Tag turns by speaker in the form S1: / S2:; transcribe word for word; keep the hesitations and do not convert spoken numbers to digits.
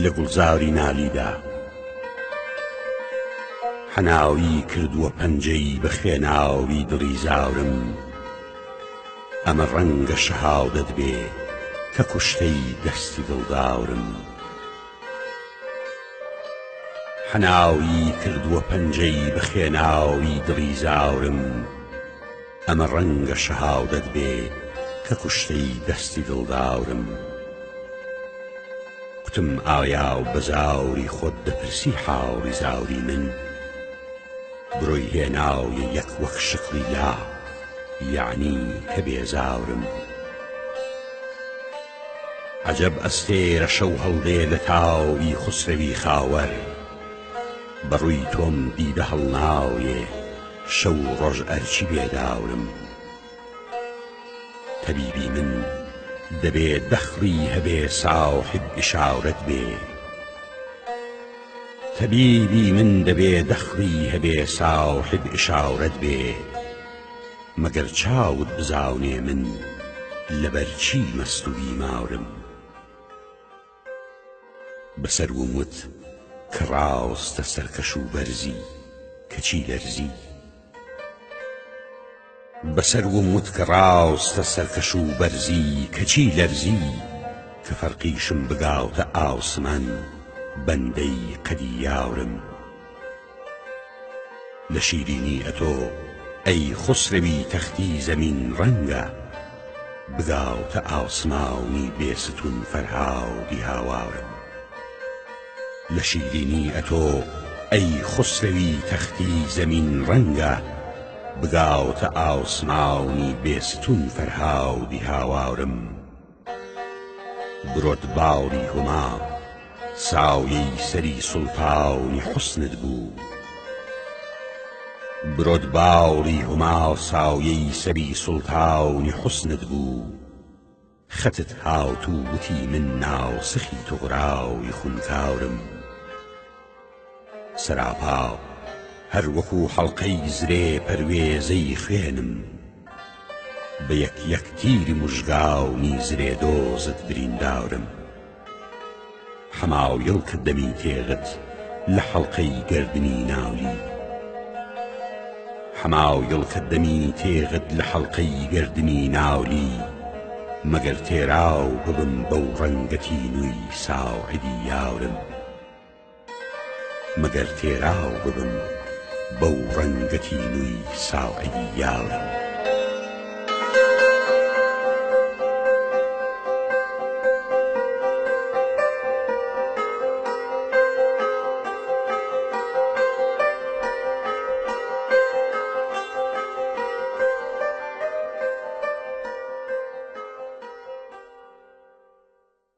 S1: لە گوڵزاری نالیدا حەناوی کردووە پەنجەی بە خوێناوی دڵی زاورم ئەمە ڕەنگە شەهادەت بێ کە کوشتەی دەستی دڵداورم حەناوی کردووە پەنجەی بە خوێناوی دڵی زاورم ئەمە ڕەنگە شەهادەت بێ کە کوشتەی دەستی دڵداورم کوتم ئایا و بە زاوری خۆت دەپرسی حاڵی زاوری من بڕۆی هێناویە یەک وەک شقلی لا یعنی کە بێزاورم عەجەب ئەستێرە شەو هەڵدێ لە تاوی خوسرەوی خاوەر بەڕووی تۆم دیدە هەڵناویێ شەو ڕۆژ ئەرچی بێداورم تەبیبی من دەبێ دەخڵی هەبێ ساحب ئیشارەت بێ تەبیبی من دەبێ دەخڵی هەبێ ساحب ئیشارەت بێ مەگەر چاوت بزاونێ من لەبەر چی مەست و بیماورم بەسەر وموت کە ڕاستە سەرکەش و بەرزی کەچی لەرزی بەسەر وموت کە ڕاستە سەرکەش و بەرزی کەچی لەرزی کە فەرقیشم بگاوتە ئاسمان بەندەی قەدی یاورم لە شیرینی ئەتۆ ئەی خوسرەوی تەختی زەمین ڕەنگە بگاوتە ئاسماونی بێستون فەرهاودی هاوارم لە شیرینی ئەتۆ ئەی خوسرەوی تەختی زەمین ڕەنگە بگاوتە ئاسماونی بێستون فەرهاودی هاوارم برۆت باوری هوما ساویەی سەری سوڵتاونی حوسنت بوو برۆت باوری هوما ساویەی سەری سوڵتاونی حوسنت بوو خەتت هاوت و وتی من ناوسخی تۆڕاوی خونکاورم سەراپا هەر وەکو حەڵقەی زرێ پەروێزەی خوێنم بە یەک یەک تیری موژگاونی زرێ دۆزت برینداورم حەماویڵ کە دەمی تێغت لە حەڵقەی گەردنی ناولی حەماویڵ کە دەمی تێغت لە حەڵقەی گەردنی ناولی مەگەر تێراو ببم بەو ڕەنگەتی نووی ساوعدی یاورم مەگەر تێراو ببم بەو ڕەنگەتی نووی ساوعدی یاورم